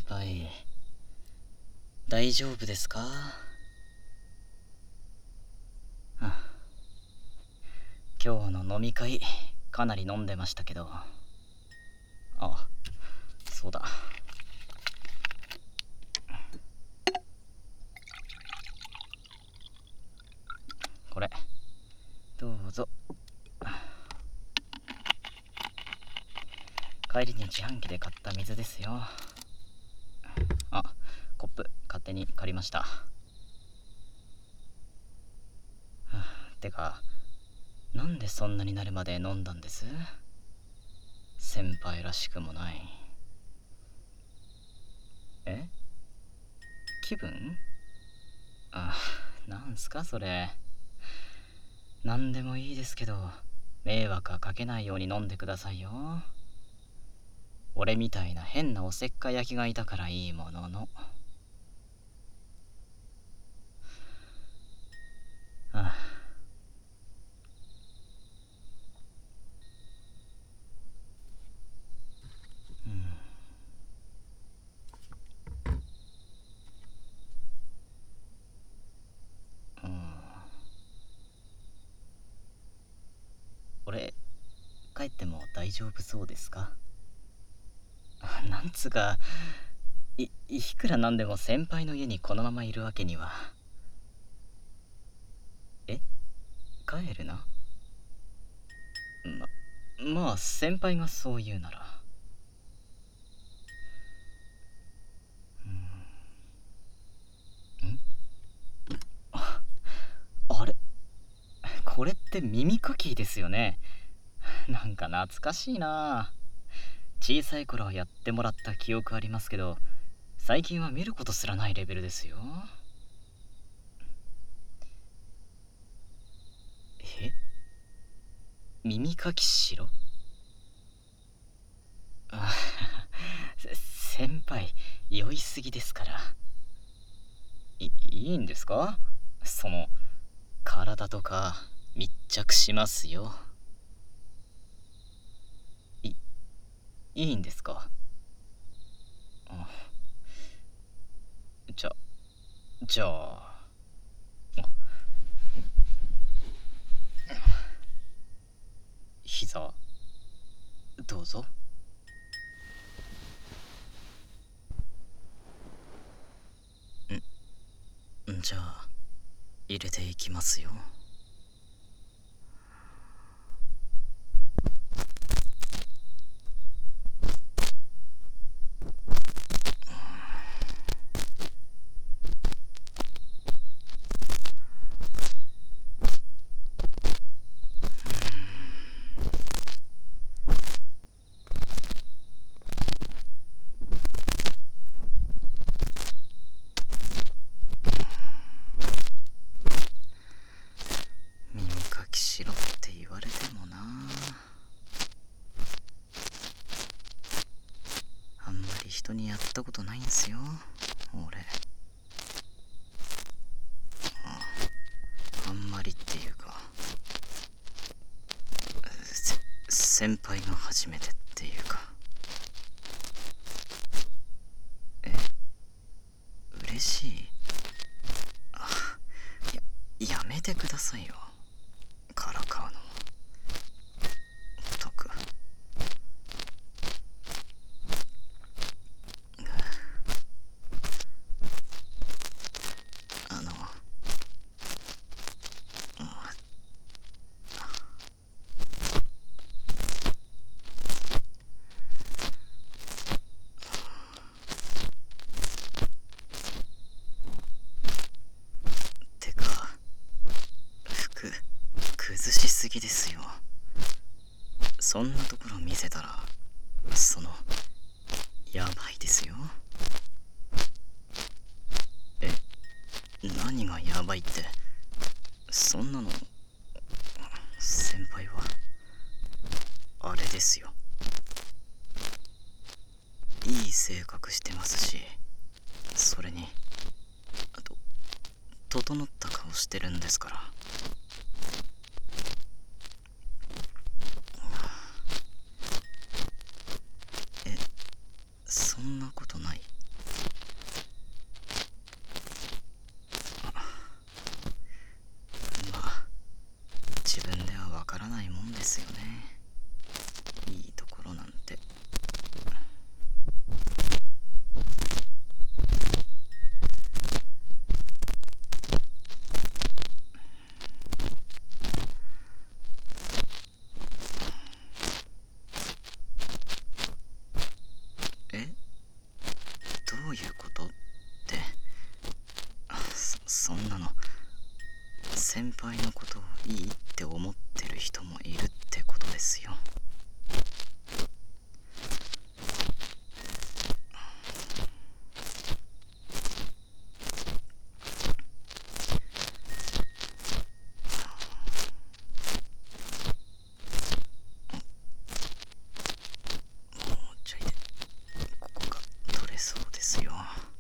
輩、大丈夫ですか？今日の飲み会かなり飲んでましたけど。あ、そうだ。これどうぞ。帰りに自販機で買った水ですよ。あ、コップ勝手に借りました。てか、なんでそんなになるまで飲んだんです？先輩らしくもない。え？気分？なんすかそれ。なんでもいいですけど、迷惑はかけないように飲んでくださいよ。俺みたいな変なおせっかい焼きがいたからいいものの。俺、帰っても大丈夫そうですか？なんつうか、いくらなんでも先輩の家にこのままいるわけには。え？帰るな？まあ先輩がそう言うなら。あれ、これって耳かきですよね。なんか懐かしいな。小さい頃はやってもらった記憶ありますけど、最近は見ることすらないレベルですよ。え？耳かきしろ？先輩、酔いすぎですから。いいんですか？その、体とか密着しますよ。いいんですか？じゃあ、膝、どうぞ。じゃあ、入れていきますよ。耳かきしろって言われてもな。あんまり人にやったことないんすよ、俺。あんまりっていうか、先輩が初めてっていうか。嬉しい？やめてくださいよ、からかうの。ったく。てか、服崩しすぎですよ。そんなところ見せたら、やばいですよ。何がやばいって、そんなの。先輩はあれですよ。いい性格してますし、それにあと整った顔してるんですから。そんなことない？ 輩のことをいいって思ってる人もいるってことですよ。もうちょいでここが取れそうですよ。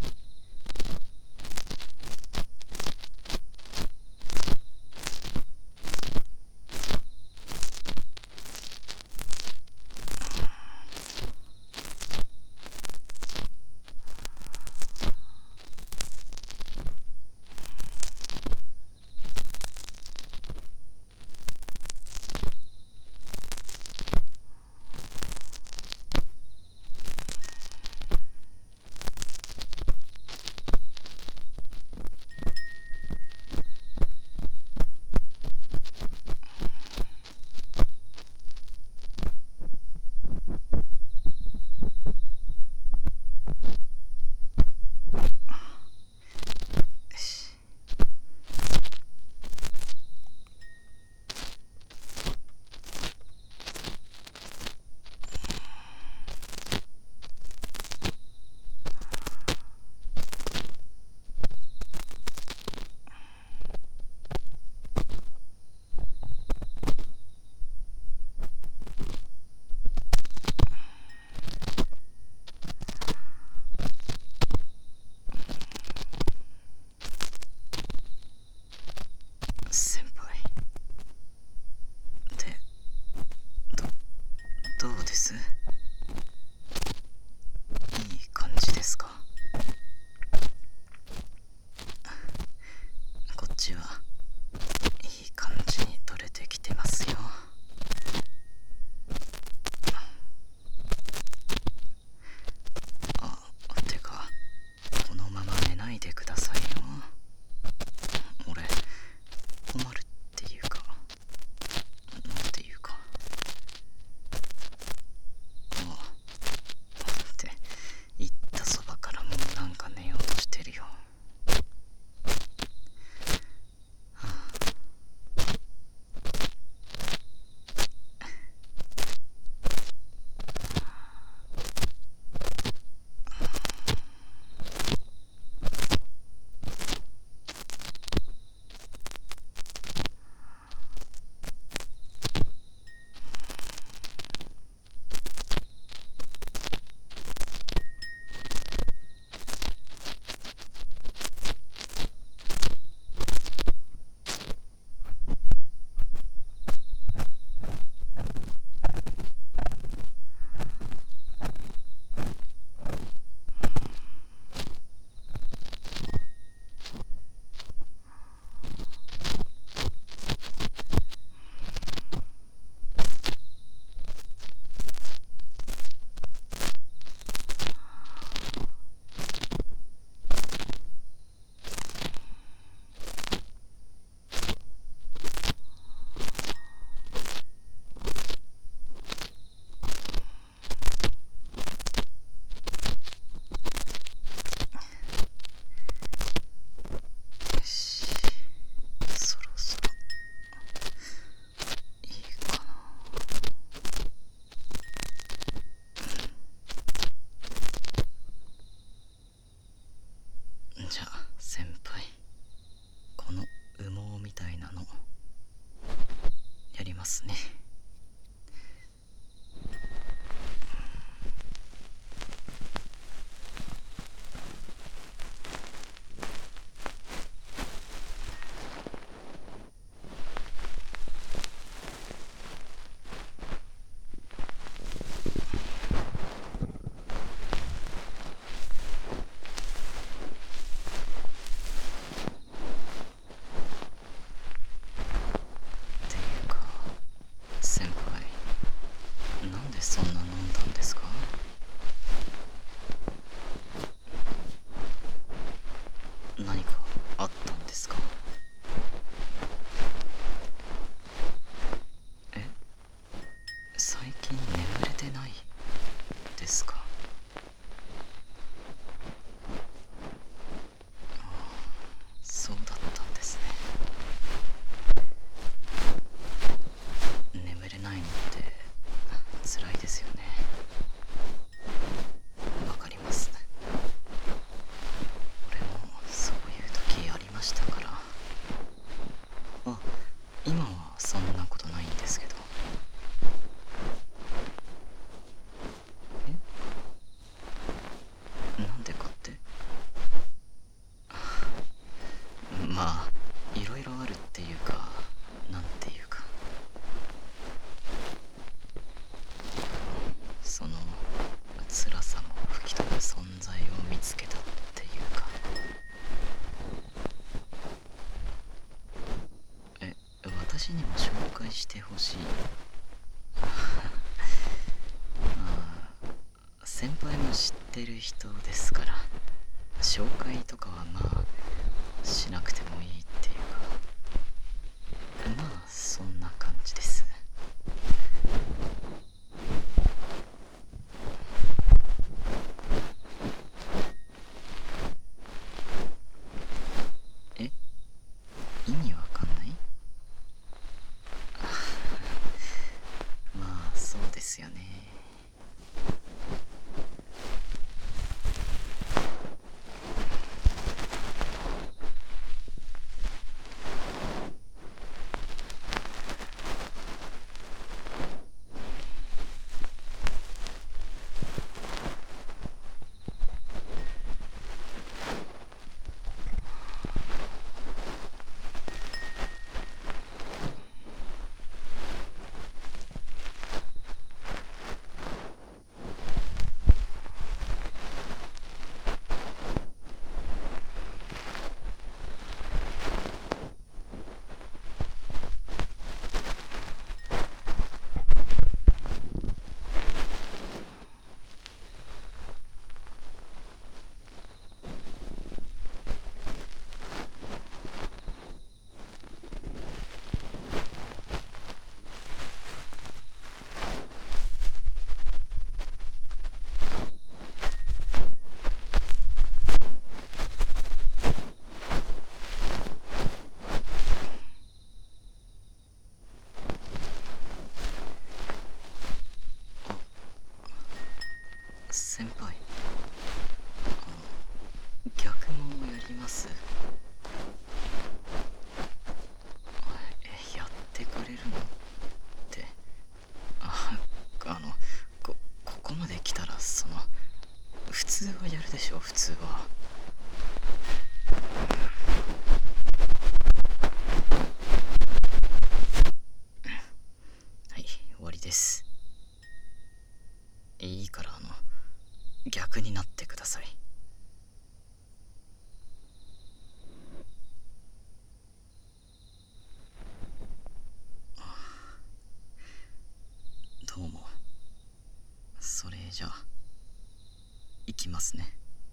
先輩でどうです？いい感じですか？こっちはいい感じに取れてきてますよ。てかこのまま寝ないでくださいよ。俺困るっていうか、なんていうか、って言ったそばからもうなんか寝ようとしてるよ。そろそろいいかな。じゃあ先輩、この羽毛みたいなのやりますね。っていうか先輩、なんでそんな飲んだんですか？何かあったんですか？え、最近眠れてないですか？ああ、そうだったんですね。 先輩も知ってる人ですから、紹介とかはまあしなくてもいいっていうか、まあそんな感じです。え、意味わかんない？まあそうですよね。先輩、逆もやります？やってくれるのって、ああのここまで来たら普通はやるでしょ、普通は。はい、終わりです。いいから逆になってください。どうも。それじゃあ行きますね。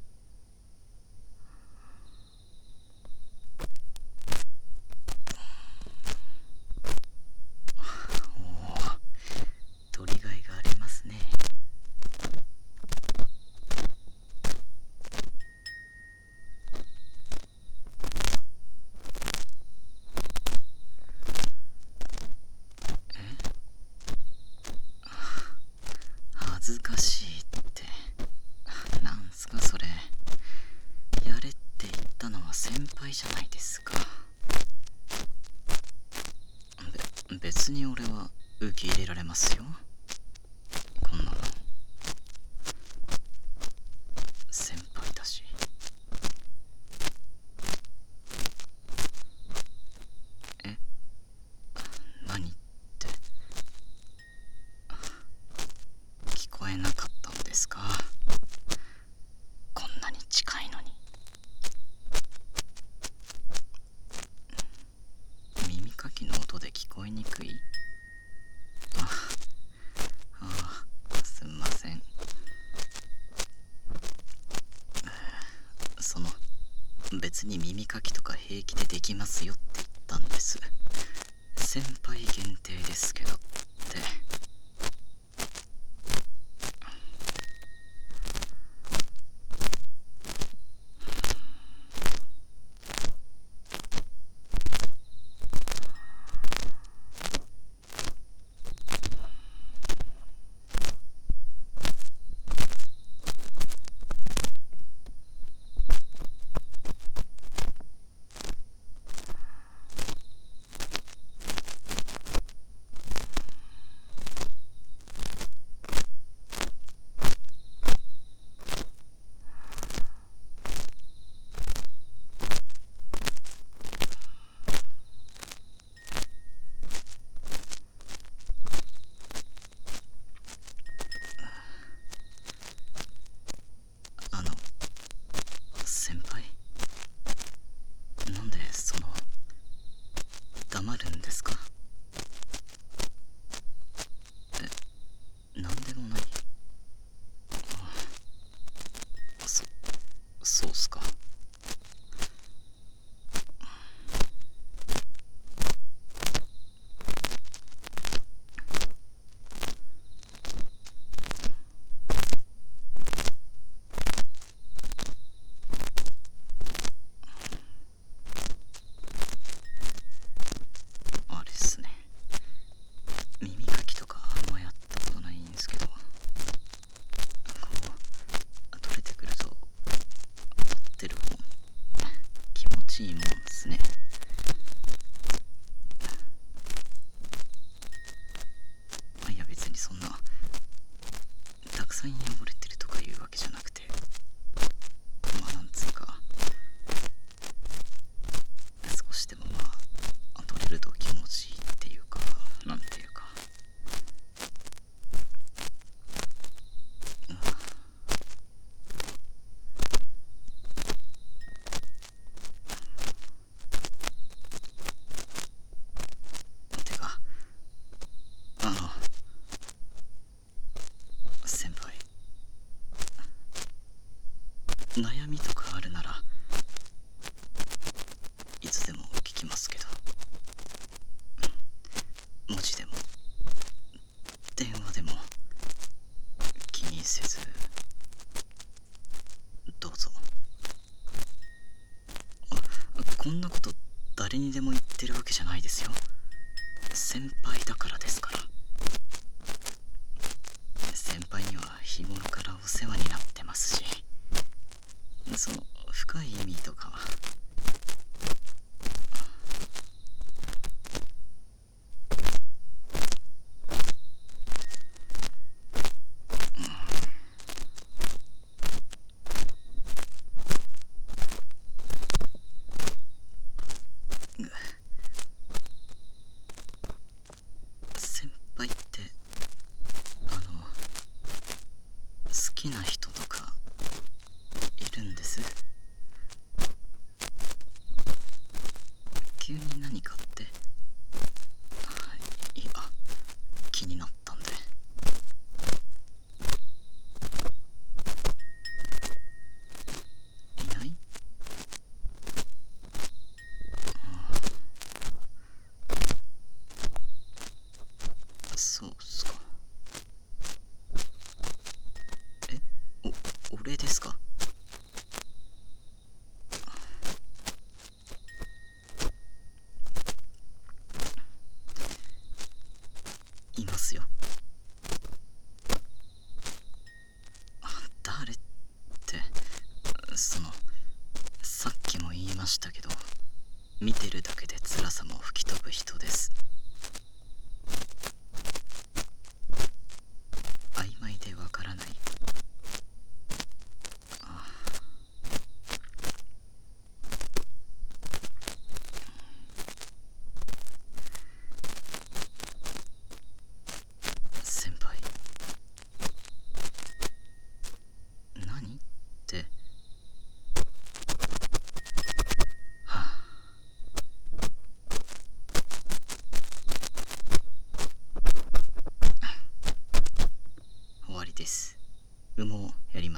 おお、取りがいがありますね。恥ずかしいって、なんすかそれ。やれって言ったのは先輩じゃないですか。別に俺は受け入れられますよ、こんなの。先輩だし。え、何って？聞こえなかったんですか？こんなに近いのに。耳かきの音で聞こえにくい？すんません。別に耳かきとか平気でできますよって言ったんです。先輩限定ですけどって。 に汚れてるとかいうわけじゃなくて、まあなんつうか、少しでも取れると気持ちいいっていうか、なんていうか、てか、先輩、悩みとかあるならいつでも聞きますけど、文字でも電話でも気にせずどうぞ。こんなこと誰にでも言ってるわけじゃないですよ。先輩だからですから。先輩には日頃からお世話になってますし、その深い意味とかは先輩って好きな人とかいるんです？急に何かって？いや、気になったんで。いない？そうっすか。俺ですか？いますよ。誰って、さっきも言いましたけど、見てるだけで辛さも吹き飛ぶ人です。曖昧でわからない。先輩、何って。終わりです。羽毛やります。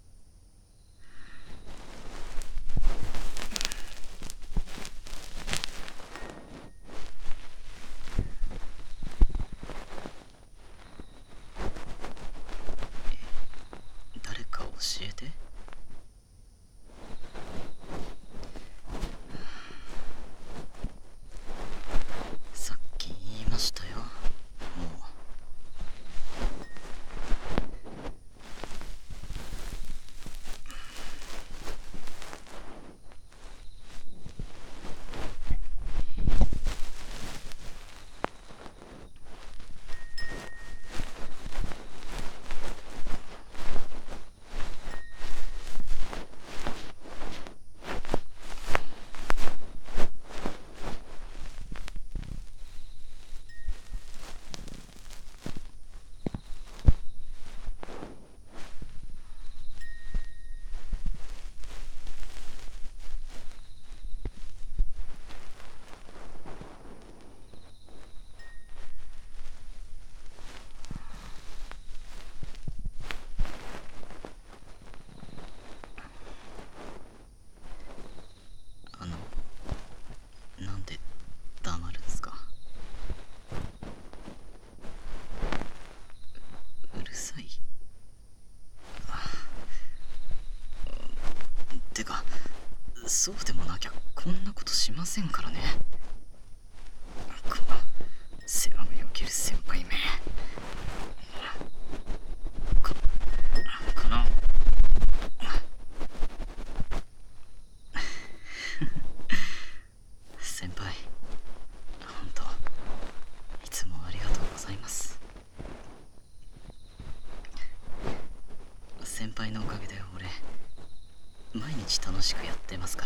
誰か教えて。さっき言いましたよ。もう。なんで黙るんすか？うるさい？てか、そうでもなきゃこんなことしませんからね。この世話をよける先輩め。この先輩、ほんといつもありがとうございます。 先輩のおかげで俺毎日楽しくやってますから。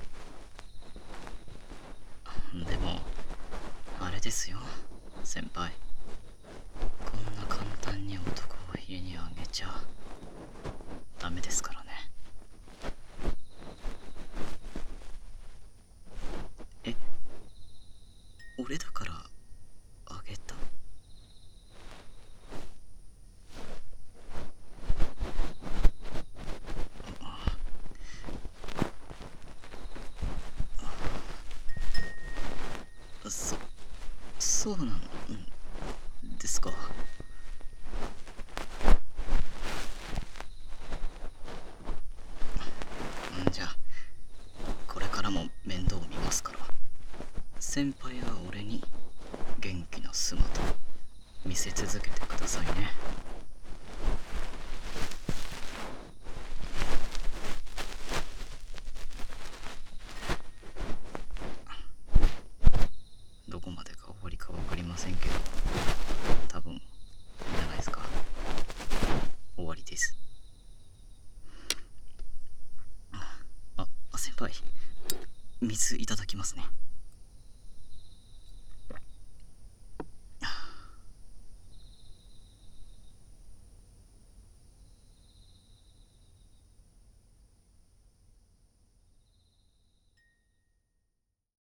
でもあれですよ先輩、こんな簡単に男を家にあげちゃダメですからね。え、俺だからあげた？そうなんですか。じゃあこれからも面倒見ますから、先輩は俺に元気な姿見せ続けてくださいね。どこまでが終わりか分かりませんけど、多分いいんじゃないですか。終わりです。先輩、水いただきますね。